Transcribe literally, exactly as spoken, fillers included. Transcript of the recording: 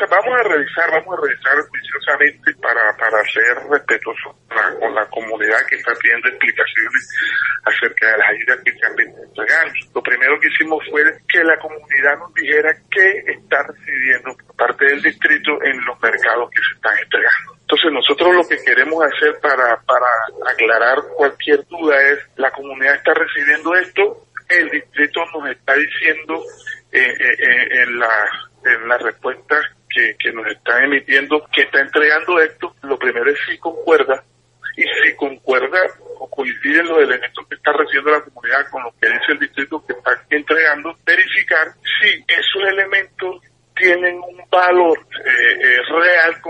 vamos a revisar, vamos a revisar juiciosamente para, para ser respetuosos con la, con la comunidad que está pidiendo explicaciones acerca de las ayudas que se han venido entregando. Lo primero que hicimos fue que la comunidad nos dijera qué está recibiendo por parte del distrito en los mercados que se están entregando. Entonces nosotros lo que queremos hacer para, para aclarar cualquier duda es, la comunidad está recibiendo esto, el distrito nos está diciendo eh, eh, eh, en la en la respuesta que, que nos está emitiendo que está entregando esto. Lo primero es si concuerda, y si concuerda o coinciden los elementos que está recibiendo la comunidad con lo que dice el distrito que está entregando, verificar si esos elementos tienen un valor eh, eh, real